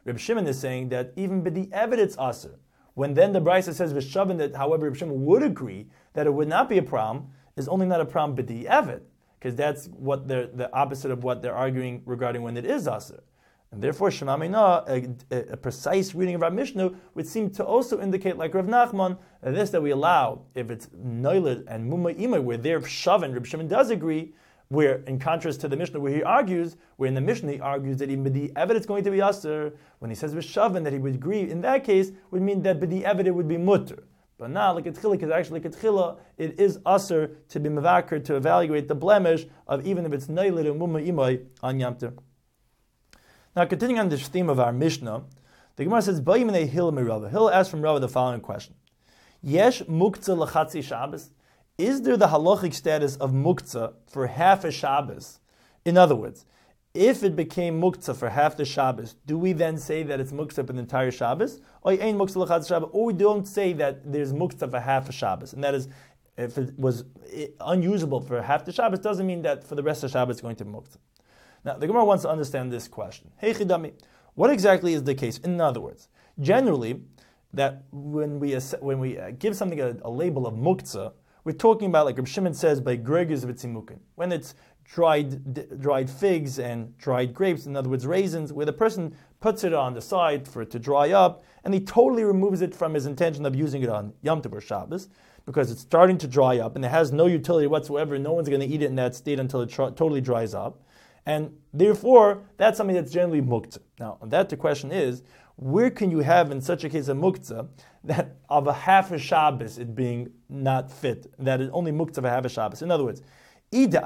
Speaker 1: Reb Shimon is saying that even b'di'evet it's aser. When then the Brisa says v'shavin that, however, Reb Shimon would agree that it would not be a problem, is only not a problem b'di'evet, because that's what they're the opposite of what they're arguing regarding when it is aser. And therefore, Shema Meina, a, a, a precise reading of our Mishnah would seem to also indicate, like Rav Nachman, that this that we allow, if it's Noiled and Mumma Ima, where they're Shavin, Reb Shimon does agree, where in contrast to the Mishnah where he argues, where in the Mishnah he argues that even B'di Evet it's going to be Aser, when he says Shavin that he would agree, in that case, would mean that B'di Evet it would be Mutter. But now, like Tchila, because actually Tchila, it is Aser to be Mavakar, to evaluate the blemish of even if it's Noiled and Mumma Ima on Yom Tov. Now, continuing on this theme of our Mishnah, the Gemara says, "Bayimnei Hil mirava." Hil asks from Rava the following question: Yesh muktzah lechatzi Shabbos? Is there the halachic status of muktzah for half a Shabbos? In other words, if it became muktzah for half the Shabbos, do we then say that it's muktzah for the entire Shabbos, or ain't muktzah lechatzi Shabbos, or we don't say that there's muktzah for half a Shabbos? And that is, if it was unusable for half the Shabbos, doesn't mean that for the rest of the Shabbos it's going to be muktzah. Now, the Gemara wants to understand this question. Hey Chidami, what exactly is the case? In other words, generally, that when we when we give something a, a label of muktzah, we're talking about, like Reb Shimon says, by gregus v'tzimukin. When it's dried d- dried figs and dried grapes, in other words, raisins, where the person puts it on the side for it to dry up, and he totally removes it from his intention of using it on Yom Tov or Shabbos, because it's starting to dry up, and it has no utility whatsoever, no one's going to eat it in that state until it tr- totally dries up. And therefore, that's something that's generally muktzah. Now, on that the question is, where can you have in such a case a muktzah that of a half a Shabbos it being not fit, that it's only muktzah of a half a Shabbos? In other words, if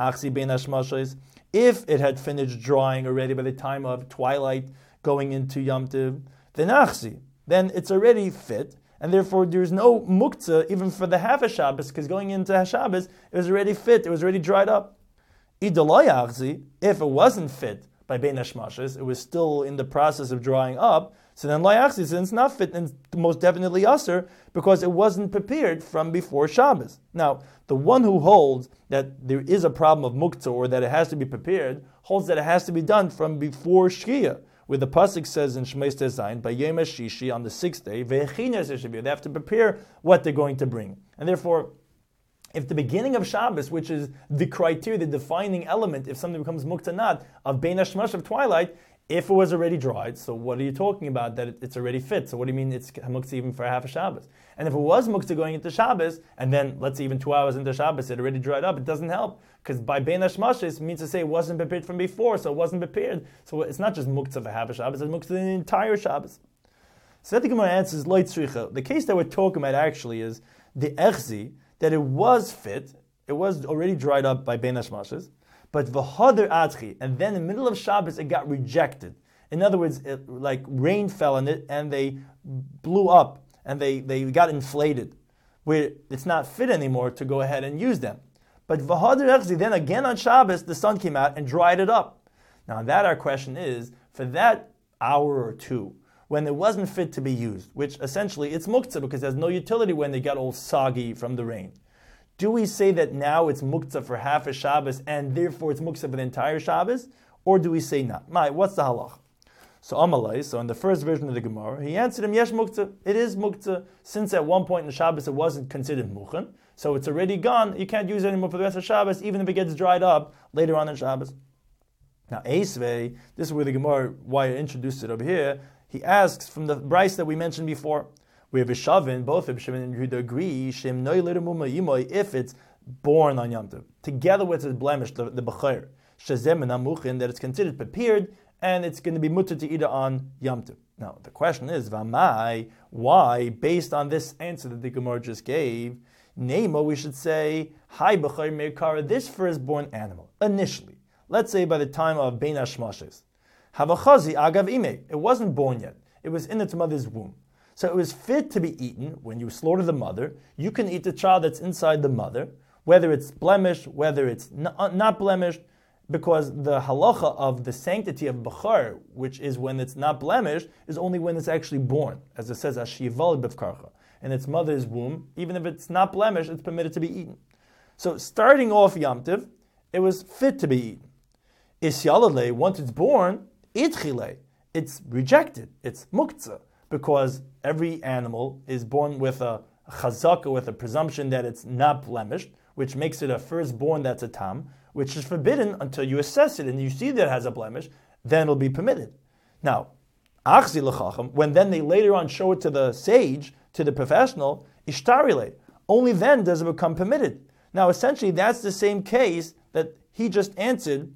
Speaker 1: it had finished drying already by the time of twilight going into Yom Tov, then achsi, then it's already fit, and therefore there's no muktzah even for the half a Shabbos, because going into a Shabbos, it was already fit, it was already dried up. If it wasn't fit by Bein Hashmashos, it was still in the process of drying up, so then Layachzi, since it's not fit, and most definitely Aser, because it wasn't prepared from before Shabbos. Now, the one who holds that there is a problem of muktzah, or that it has to be prepared, holds that it has to be done from before Shkia, where the pasuk says in Shmos Tezayin, by Yom Shishi, on the sixth day, they have to prepare what they're going to bring. And therefore, if the beginning of Shabbos, which is the criteria, the defining element, if something becomes muktzah not, of Bein Hashmash, of twilight, if it was already dried, so what are you talking about that it, it's already fit? So what do you mean it's muktzah even for half a Shabbos? And if it was muktzah going into Shabbos, and then let's say even two hours into Shabbos, it already dried up, it doesn't help. Because by Bein Hashmash, it means to say it wasn't prepared from before, so it wasn't prepared. So it's not just muktzah for half a Shabbos, it's muktzah the entire Shabbos. So that the Gemara answers, Lo tzricha. The case that we're talking about actually is the echzi, that it was fit, it was already dried up by Bein Hashmashos, but v'hader atchi, and then in the middle of Shabbos it got rejected. In other words, it, like rain fell on it and they blew up and they, they got inflated, where it's not fit anymore to go ahead and use them. But v'hader atchi, then again on Shabbos the sun came out and dried it up. Now that our question is, for that hour or two, when it wasn't fit to be used, which essentially it's muktzah because there's no utility when they got all soggy from the rain. Do we say that now it's muktzah for half a Shabbos and therefore it's muktzah for the entire Shabbos? Or do we say not? Mai, what's the halach? So Amalai, so in the first version of the Gemara, he answered him, yesh muktzah, it is muktzah, since at one point in the Shabbos it wasn't considered mukhan, so it's already gone, you can't use it anymore for the rest of Shabbos, even if it gets dried up later on in Shabbos. Now Eisvei, this is where the Gemara, why I introduced it over here, he asks from the Bryce that we mentioned before, where Vishavin, both Reb Shimon and Yehuda agree, Shem Noiled Mumma Yimoy, if it's born on Yom Tov, together with its blemish, the, the Bechor, Shazem and Amuchin, that it's considered prepared, and it's going to be mutter to eat it on Yom Tov. Now, the question is, Vamai, why, based on this answer that the Gemara just gave, Nemo, we should say, Hai Bechor Meikara, this firstborn animal, initially, let's say by the time of Bein Hashmashos, Havachazi agav ime. It wasn't born yet. It was in its mother's womb. So it was fit to be eaten when you slaughter the mother. You can eat the child that's inside the mother, whether it's blemished, whether it's not, not blemished, because the halacha of the sanctity of Bechor, which is when it's not blemished, is only when it's actually born. As it says, Ashival b'vkarcha. In its mother's womb, even if it's not blemished, it's permitted to be eaten. So starting off Yom Tov, it was fit to be eaten. Isyalale, once it's born, Itchile, it's rejected. It's muktzah, because every animal is born with a chazaka, with a presumption that it's not blemished, which makes it a firstborn that's a tam, which is forbidden until you assess it and you see that it has a blemish, then it'll be permitted. Now, achzi l'chacham, when then they later on show it to the sage, to the professional, ishtarile, only then does it become permitted. Now, essentially, that's the same case that he just answered.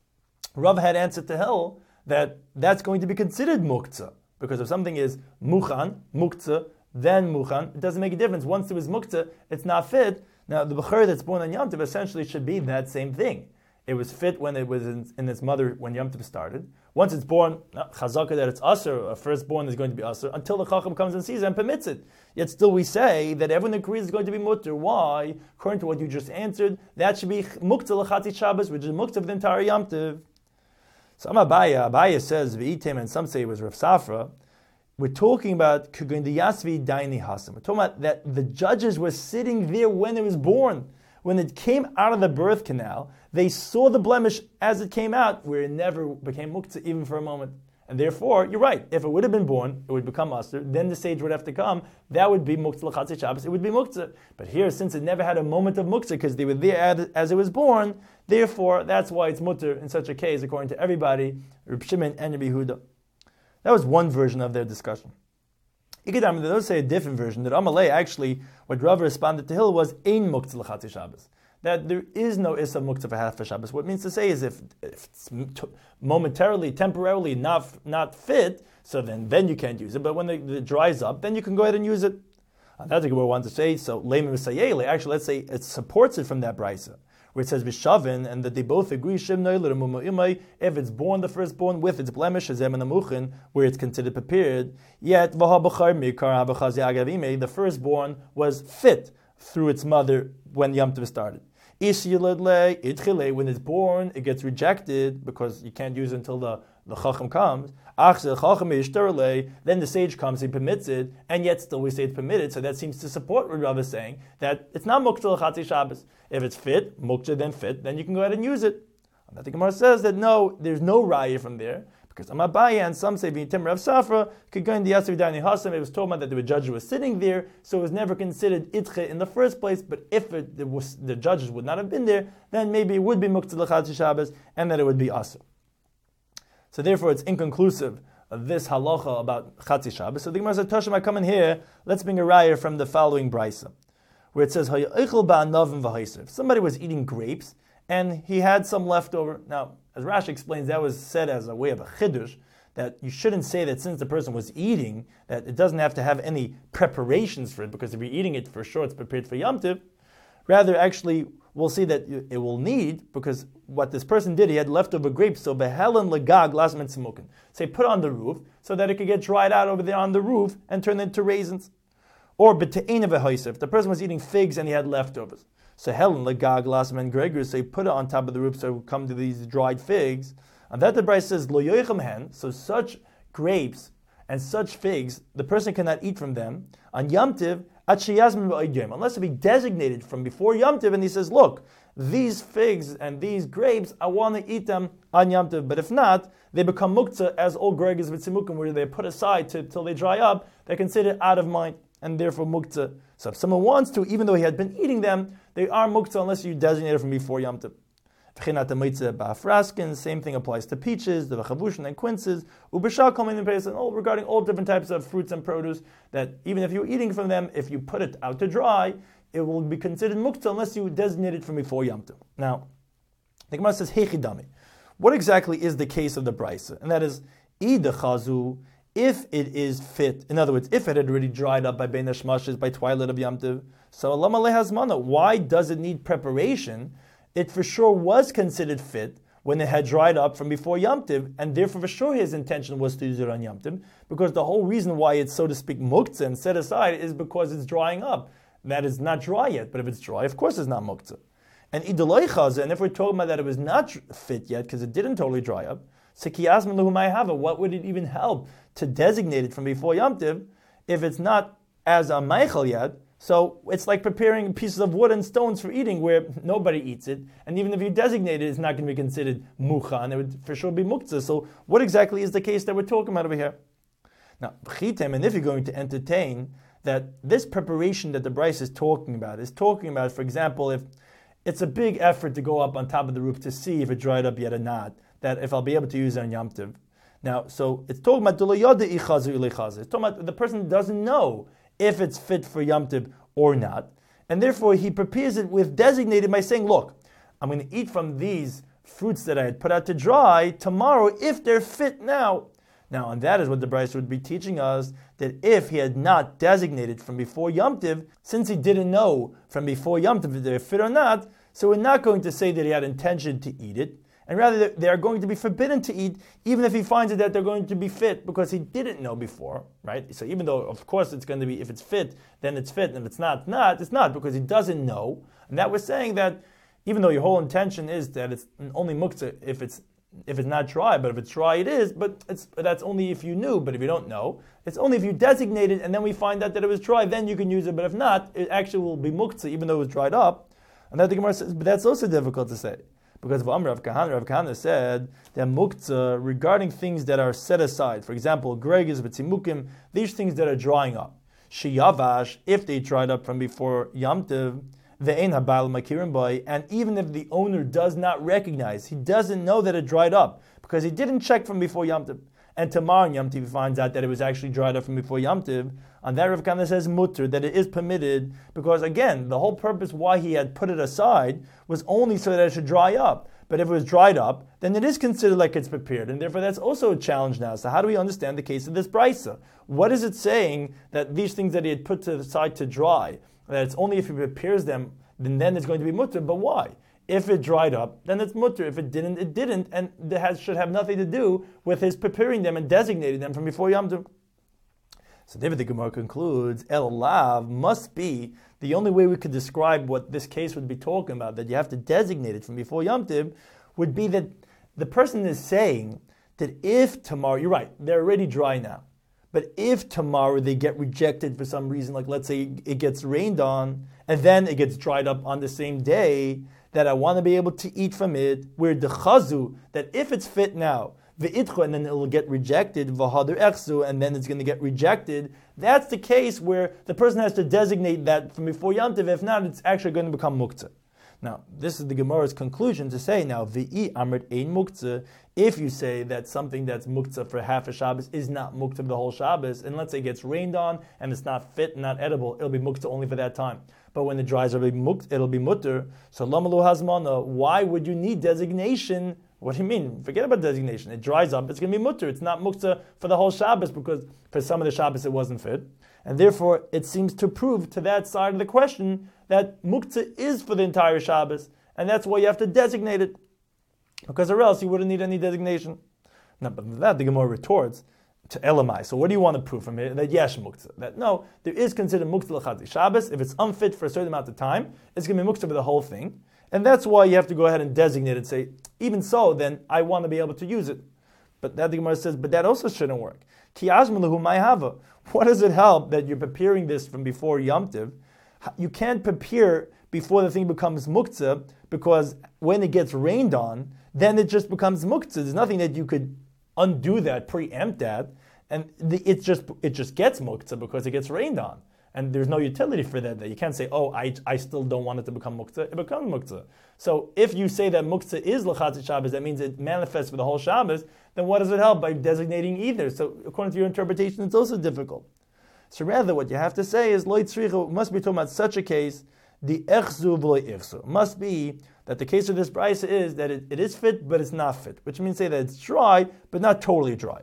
Speaker 1: Rav had answered to Hill that that's going to be considered muktzah, because if something is muchan, muktzah, then muchan, it doesn't make a difference. Once it was muktzah, it's not fit. Now, the bechor that's born on Yom Tov essentially should be that same thing. It was fit when it was in, in its mother when Yom Tov started. Once it's born, chazaka that it's asur, a firstborn is going to be asur, until the chacham comes and sees it and permits it. Yet still we say that everyone agrees it's going to be mutter. Why? According to what you just answered, that should be muktzah l'chatzi Shabbos, which is muktzah of the entire Yom Tov. So Abaya, Abaya says, v'itim, and some say it was Rav Safra, we're talking about Kugundiyasvi Daini Hasam. We're talking about that the judges were sitting there when it was born. When it came out of the birth canal, they saw the blemish as it came out, where it never became muktzah even for a moment. And therefore, you're right, if it would have been born, it would become asur, then the sage would have to come, that would be muktzah l'chatzi Shabbos, it would be muktzah. But here, since it never had a moment of muktzah, because they were there as it was born, therefore, that's why it's mutter in such a case, according to everybody, Reb Shimon and Rabbi Yehuda. That was one version of their discussion. Ikadam, they don't say a different version, that Amalei actually, what Rav responded to Hill was, ein muktzah l'chatzi Shabbos. That there is no issa muktzah for half a Shabbos. What it means to say is if, if it's momentarily, temporarily not not fit, so then, then you can't use it. But when it, it dries up, then you can go ahead and use it. Uh, that's what we want to say. So leimer v'sayele, actually, let's say it supports it from that brisa, where it says v'shavin, and that they both agree shimnoi l'remuma imai, if it's born the firstborn with its blemish, azem and amuchin, where it's considered prepared. Yet v'habachar mikar habachazi agavime, the firstborn was fit through its mother when Yom Tov started. When it's born, it gets rejected because you can't use it until the, the chacham comes. Then the sage comes, he permits it, and yet still we say it's permitted. So that seems to support what Rav is saying, that it's not muktzah l'chatzi Shabbos. If it's fit, muktzah then fit, then you can go ahead and use it. And the Gemara says that no, there's no raya from there, because Amabaya and some say V'yitim Rav Safra could go in the Yasser Dani Hasam. It was told about that the judge was sitting there, so it was never considered itche in the first place. But if it, it was, the judges would not have been there, then maybe it would be muktzah l'chatzi Shabbos, and that it would be asur. So therefore, it's inconclusive of this halacha about chatzi Shabbos. So the Gemara says, Toshim, I come in here. Let's bring a raya from the following brisa, where it says, if somebody was eating grapes and he had some left over. Now, as Rashi explains, that was said as a way of a chidush, that you shouldn't say that since the person was eating, that it doesn't have to have any preparations for it, because if you're eating it, for sure it's prepared for Yom Tov. Rather, actually, we'll see that it will need, because what this person did, he had leftover grapes, so behelen legag lasmen simukin. Say, put on the roof, so that it could get dried out over there on the roof and turn into raisins. Or b'te'ena v'hoisef, the person was eating figs and he had leftovers. So Helen legag lasmen gregor, so you put it on top of the roof, so it come to these dried figs. And that the Brayse says lo yoichem hen, so such grapes and such figs, the person cannot eat from them on Yom Tov at sheyazmin v'oid, unless it be designated from before Yom Tov, and he says, look, these figs and these grapes, I want to eat them on Yom Tov. But if not, they become muktzah as all gregors with simukim, where they're put aside to, till they dry up. They're considered out of mind, and therefore muktzah. So if someone wants to, even though he had been eating them, they are muktzah unless you designate it from before Yom Tov. Same thing applies to peaches, the v'chavushin and quinces, ubishal coming in place, and all regarding all different types of fruits and produce. That even if you're eating from them, if you put it out to dry, it will be considered muktzah unless you designate it from before Yom Tov. Now, the Gemara says hechidami. What exactly is the case of the brisa? And that is ida chazu. If it is fit, in other words, if it had already dried up by Bein Hashmashes, by twilight of Yom Tov, so lama lehazmana, why does it need preparation? It for sure was considered fit when it had dried up from before Yom Tov, and therefore for sure his intention was to use it on Yom Tov, because the whole reason why it's, so to speak, muktzah and set aside is because it's drying up. That is not dry yet, but if it's dry, of course it's not muktzah. And idoloi chaza, and if we're talking about that it was not fit yet, because it didn't totally dry up, sekiyasman lehumay hava, what would it even help to designate it from before Yom Tov if it's not as a meichel yet? So it's like preparing pieces of wood and stones for eating where nobody eats it. And even if you designate it, it's not going to be considered muchan. It would for sure be muktzah. So what exactly is the case that we're talking about over here? Now, chitem, and if you're going to entertain that this preparation that the Bryce is talking about is talking about, for example, if it's a big effort to go up on top of the roof to see if it dried up yet or not, that if I'll be able to use it on Yom Tov. Now, so it's talking about it's talking about the person doesn't know if it's fit for Yom Tov or not, and therefore he prepares it with designated by saying, look, I'm going to eat from these fruits that I had put out to dry tomorrow if they're fit now. Now, and that is what the Bryce would be teaching us, that if he had not designated from before Yom Tov, since he didn't know from before Yom Tov if they're fit or not, so we're not going to say that he had intention to eat it, and rather they are going to be forbidden to eat, even if he finds it that they're going to be fit, because he didn't know before, right? So even though, of course, it's going to be, if it's fit, then it's fit, and if it's not, not, it's not, because he doesn't know. And that we're saying that even though your whole intention is that it's only muktzah if it's if it's not dry, but if it's dry, it is, but it's that's only if you knew, but if you don't know, it's only if you designate it, and then we find out that it was dry, then you can use it, but if not, it actually will be muktzah, even though it was dried up. And that the Gemara says, but that's also difficult to say. Because of Amr Rav Kahana, Rav Kahana said that muktzah, regarding things that are set aside, for example, gregas, betzimukim, these things that are drying up. Sheyavash, if they dried up from before Yom Tov, ve'ein habal makirim boy, and even if the owner does not recognize, he doesn't know that it dried up, because he didn't check from before Yom Tov, and tomorrow Yom Tov he finds out that it was actually dried up from before Yom Tov, on that Rav Kahana says mutter, that it is permitted, because again, the whole purpose why he had put it aside was only so that it should dry up. But if it was dried up, then it is considered like it's prepared, and therefore that's also a challenge now. So how do we understand the case of this brisa? What is it saying that these things that he had put to the side to dry, that it's only if he prepares them, then then it's going to be mutter? But why? If it dried up, then it's mutter. If it didn't, it didn't, and it has, should have nothing to do with his preparing them and designating them from before Yom Tov. So David the Gemara concludes, El Lav must be the only way we could describe what this case would be talking about, that you have to designate it from before Yom Tov, would be that the person is saying that if tomorrow, you're right, they're already dry now, but if tomorrow they get rejected for some reason, like let's say it gets rained on, and then it gets dried up on the same day, that I want to be able to eat from it, where the chazu, that if it's fit now, and then it will get rejected, and then it's going to get rejected. That's the case where the person has to designate that from before Yom Tov. If not, it's actually going to become muktzah. Now, this is the Gemara's conclusion to say now, v'i amrit ein muktzah. If you say that something that's muktzah for half a Shabbos is not muktzah for the whole Shabbos, and let's say it gets rained on and it's not fit and not edible, it'll be muktzah only for that time. But when it dries, it'll be muktzah, it'll be mutter. So lamalu hazmana. Why would you need designation? What do you mean? Forget about designation. It dries up, it's going to be mutter. It's not muktzah for the whole Shabbos, because for some of the Shabbos it wasn't fit. And therefore, it seems to prove to that side of the question that muktzah is for the entire Shabbos. And that's why you have to designate it. Because or else you wouldn't need any designation. Now, but that the Gemara retorts to Elamai. So what do you want to prove from it? That yesh muktzah. That no, there is considered muktzah l'chadzi Shabbos. If it's unfit for a certain amount of time, it's going to be muktzah for the whole thing. And that's why you have to go ahead and designate it. Say, even so, then I want to be able to use it. But that the Gemara says, but that also shouldn't work. Ki azmalahu may hava. What does it help that you're preparing this from before Yom Tov? You can't prepare before the thing becomes muktzah, because when it gets rained on, then it just becomes muktzah. There's nothing that you could undo that, preempt that, and the, it just it just gets muktzah because it gets rained on. And there's no utility for that. That you can't say, oh, I, I still don't want it to become muktzah. It becomes muktzah. So if you say that muktzah is l'chatzi Shabbos, that means it manifests for the whole Shabbos, then what does it help by designating either? So according to your interpretation, it's also difficult. So rather what you have to say is, lo yitzrichu, must be talking about such a case, the echzu v'lo ichzu. It must be that the case of this brisa is that it, it is fit, but it's not fit, which means say that it's dry, but not totally dry.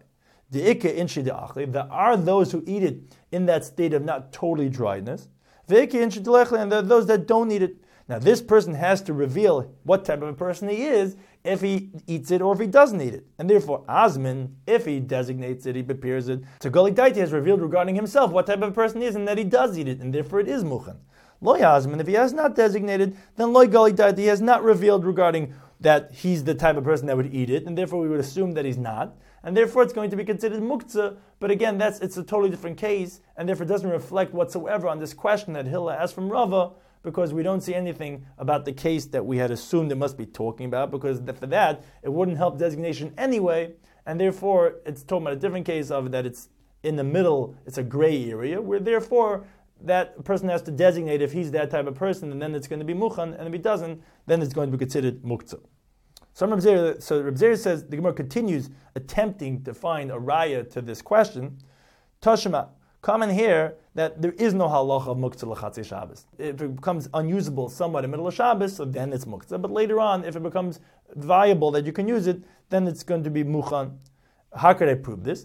Speaker 1: There are those who eat it in that state of not totally dryness. And there are those that don't eat it. Now this person has to reveal what type of a person he is if he eats it or if he doesn't eat it. And therefore, Azmin, if he designates it, he prepares it, so Gali Daiti has revealed regarding himself what type of person he is and that he does eat it, and therefore it is Muchan. Lo Yazmin, if he has not designated, then Lo Gali Daiti, he has not revealed regarding that he's the type of person that would eat it, and therefore we would assume that he's not. and therefore it's going to be considered muktzah. But again, that's it's a totally different case, and therefore it doesn't reflect whatsoever on this question that Hillel asked from Rava, because we don't see anything about the case that we had assumed it must be talking about, because for that, it wouldn't help designation anyway, and therefore it's talking about a different case of that it's in the middle, it's a gray area, where therefore that person has to designate if he's that type of person, and then it's going to be mukhan, and if he doesn't, then it's going to be considered muktzah. So Reb Zera, so Reb Zera says, the Gemara continues attempting to find a raya to this question. Tashma, comment here that there is no halacha of muktzah l'chatzei Shabbos. If it becomes unusable somewhat in the middle of Shabbos, so then it's muktzah. But later on, if it becomes viable that you can use it, then it's going to be mukhan. How could I prove this?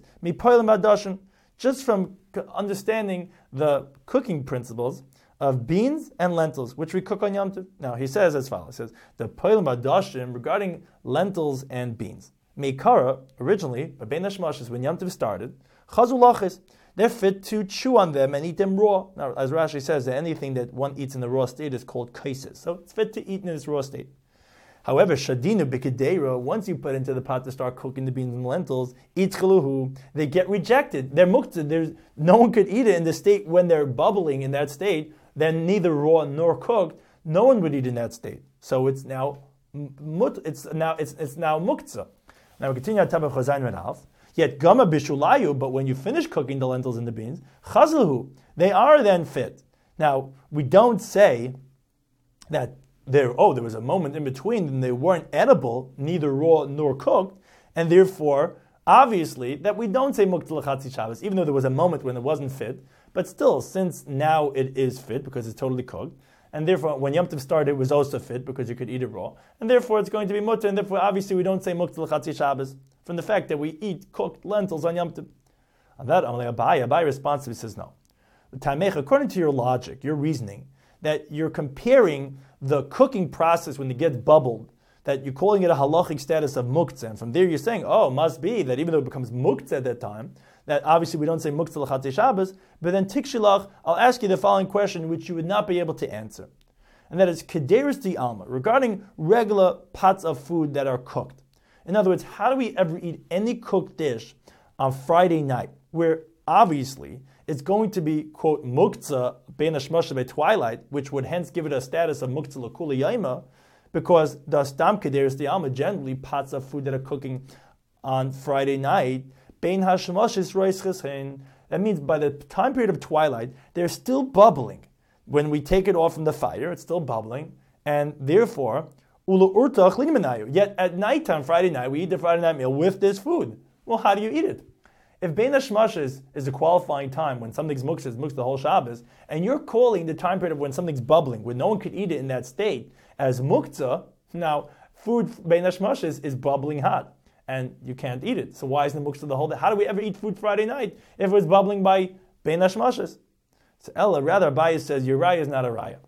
Speaker 1: Just from understanding the cooking principles of beans and lentils, which we cook on Yom Tov. Now, he says as follows. He says, the poilim adashim regarding lentils and beans. Meikara, originally, Bein Hashmashis, when Yom Tov started, chazulachis, they're fit to chew on them and eat them raw. Now, as Rashi says, that anything that one eats in the raw state is called kaisis. So it's fit to eat in its raw state. However, shadinu b'kedeira, once you put into the pot to start cooking the beans and lentils, itchluhu, they get rejected. They're muktzah. There's no one could eat it in the state when they're bubbling in that state. Then neither raw nor cooked, no one would eat in that state. So it's now mut. It's now it's it's now muktzah. Now we continue at Tabav Chazayin Red Alf. Yet gama bishulayu, but when you finish cooking the lentils and the beans, chazluhu, they are then fit. Now we don't say that. There, oh, there was a moment in between and they weren't edible, neither raw nor cooked, and therefore, obviously, that we don't say muktzah l'chatzi Shabbos, even though there was a moment when it wasn't fit, but still, since now it is fit because it's totally cooked, and therefore, when Yom Tov started, it was also fit because you could eat it raw, and therefore it's going to be mutter, and therefore, obviously, we don't say muktzah l'chatzi Shabbos from the fact that we eat cooked lentils on Yom Tov. On that, Amalei Abai, Abai responsibly says no. According to your logic, your reasoning, that you're comparing the cooking process when it gets bubbled, that you're calling it a halachic status of muktzah, and from there you're saying, oh, it must be that even though it becomes muktzah at that time, that obviously we don't say muktzah l'chatzei Shabbos, but then tikshilach, I'll ask you the following question which you would not be able to answer, and that is kederis di alma, regarding regular pots of food that are cooked. In other words, how do we ever eat any cooked dish on Friday night, where obviously it's going to be, quote, muktzah bein hashmashah by twilight, which would hence give it a status of muktzah l'kula yaima, because the stam kederis di alma, generally pots of food that are cooking on Friday night, bein hashmashis rois chesein. That means by the time period of twilight, they're still bubbling. When we take it off from the fire, it's still bubbling, and therefore, ulu urtach limenayu. Yet at nighttime, Friday night, we eat the Friday night meal with this food. Well, how do you eat it? If Bein Hashmashis is a qualifying time when something's muktzah, it's muktzah the whole Shabbos, and you're calling the time period of when something's bubbling, when no one could eat it in that state, as muktzah, now food Bein Hashmashis is bubbling hot, and you can't eat it. So why isn't the muktzah the whole day? How do we ever eat food Friday night if it was bubbling by Bein Hashmashis? So Ella, rather, Abaye says, your raya is not a raya.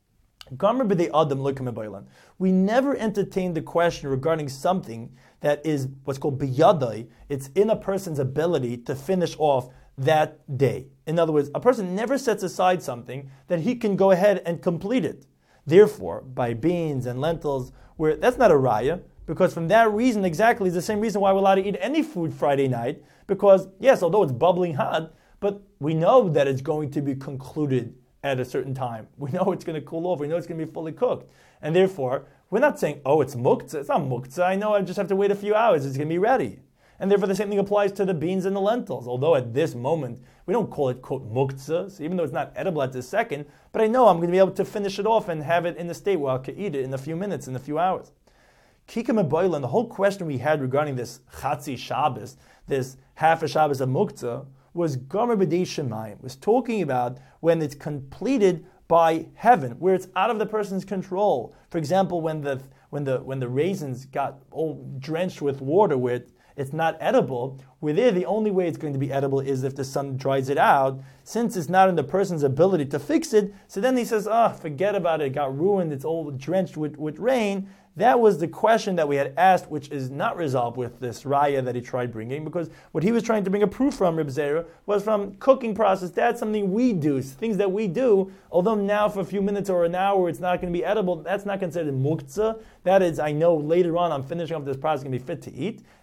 Speaker 1: We never entertained the question regarding something that is what's called biyadai. It's in a person's ability to finish off that day. In other words, a person never sets aside something that he can go ahead and complete it. Therefore, by beans and lentils, where that's not a raya, because from that reason exactly is the same reason why we're allowed to eat any food Friday night, because yes, although it's bubbling hot, but we know that it's going to be concluded at a certain time. We know it's going to cool off. We know it's going to be fully cooked. And therefore, we're not saying, oh, it's muktzah. It's not muktzah. I know I just have to wait a few hours. It's going to be ready. And therefore, the same thing applies to the beans and the lentils. Although at this moment, we don't call it, quote, muktzah, so even though it's not edible at this second, but I know I'm going to be able to finish it off and have it in the state where I can eat it in a few minutes, in a few hours. Kika Meboila, and the whole question we had regarding this Chatzi Shabbos, this half a Shabbos of muktzah, was Gomer B'dei Shemayim, was talking about when it's completed by heaven, where it's out of the person's control. For example, when the when the when the raisins got all drenched with water, where it, it's not edible, where there the only way it's going to be edible is if the sun dries it out. Since it's not in the person's ability to fix it, so then he says, ah, oh, forget about it, it got ruined, it's all drenched with, with rain. That was the question that we had asked, which is not resolved with this raya that he tried bringing, because what he was trying to bring a proof from, Reb Zera, was from cooking process. That's something we do, things that we do, although now for a few minutes or an hour it's not going to be edible, that's not considered muktzah. That is, I know later on I'm finishing off this process, it's going to be fit to eat.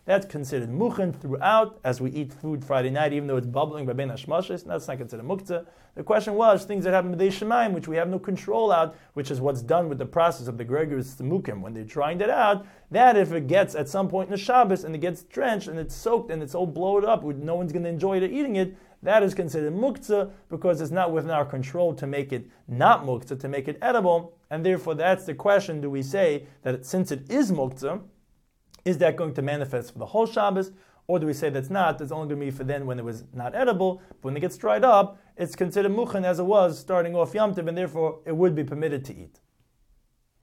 Speaker 1: that's considered muchen throughout, as we eat food Friday night, even though it's bubbling by bein hashmashis. That's not considered muktzah. The question was things that happen b'dei shemaim, which we have no control out, which is what's done with the process of the Gregor's Tzemukim when they're trying that out. That if it gets at some point in the Shabbos and it gets drenched and it's soaked and it's all blown up, no one's going to enjoy it eating it. That is considered muktzah because it's not within our control to make it not muktzah, to make it edible, and therefore that's the question: do we say that since it is muktzah, is that going to manifest for the whole Shabbos, or do we say that's not? It's only going to be for then when it was not edible, but when it gets dried up, it's considered muchen as it was starting off Yom Tov, and therefore it would be permitted to eat.